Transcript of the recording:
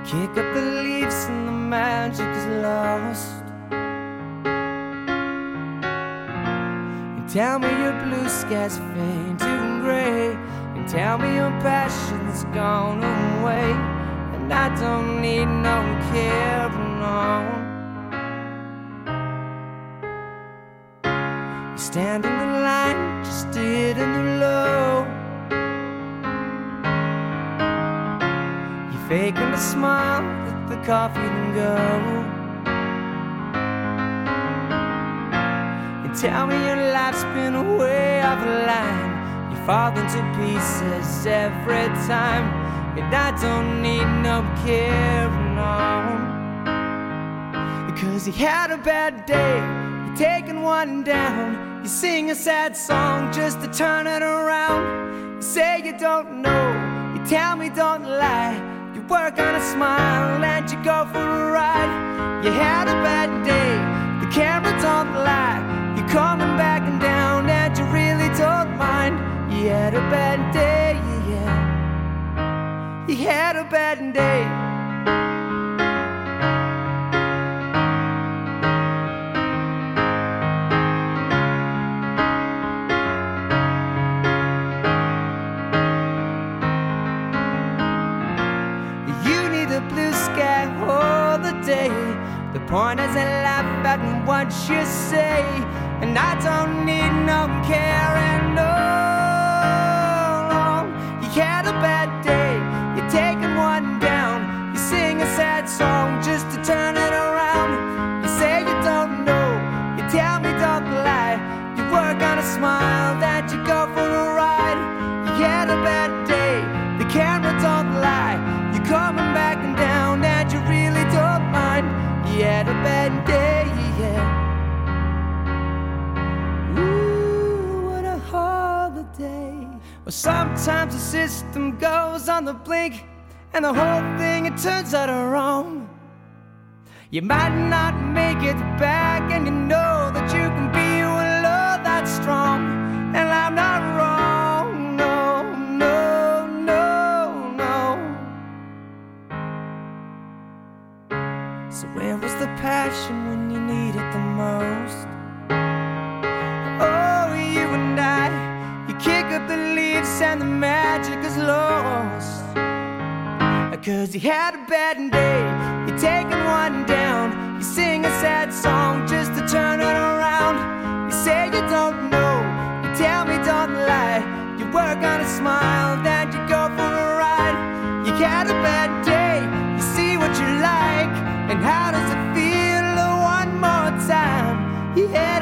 Kick up the leaves and the magic is lost. You tell me your blue skies fade to gray, and tell me your passion's gone away, and I don't need no carrying on. You stand in the line, just hitting the low. Faking a smile, let the coffee then go. And tell me your life's been way off the line. You fall into pieces every time, and I don't need no carrying on. Because you had a bad day, you're taking one down. You sing a sad song just to turn it around. You say you don't know, you tell me don't lie. You work on a smile and you go for a ride. You had a bad day, the camera don't lie. You're coming back and down and you really don't mind. You had a bad day, yeah. You had a bad day. Blue sky all the day. The point is I laugh at what you say, and I don't need no carrying on. You had a bad day, you're taking one down. You sing a sad song just to turn it around. You say you don't know, you tell me don't lie. You work on a smile that you go for a ride. You had a bad day, the camera don't lie. You're coming back and down and you really don't mind. You had a bad day, yeah. Ooh, what a holiday. Well, sometimes the system goes on the blink, and the whole thing, it turns out wrong. You might not make it back, and you know that you can be with love that's strong. And I'm not wrong, no, no, no, no. So where was the passion when you need it the most? Oh, you and I, you kick up the leaves and the magic is lost. 'Cause you had a bad day, you're taking one down. You sing a sad song just to turn it around. You say you don't know, you tell me don't lie. You work on a smile, then you go for a ride. You had a bad day, you see what you like. And how does it feel one more time? You had